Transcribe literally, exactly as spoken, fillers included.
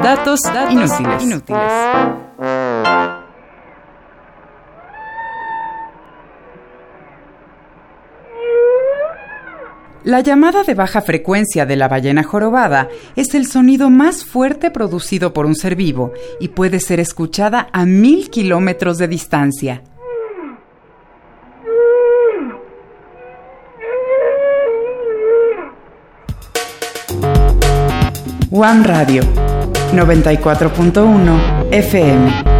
Datos, Datos inútiles. inútiles. La llamada de baja frecuencia de la ballena jorobada es el sonido más fuerte producido por un ser vivo y puede ser escuchada a mil kilómetros de distancia. One Radio, noventa y cuatro punto uno F M.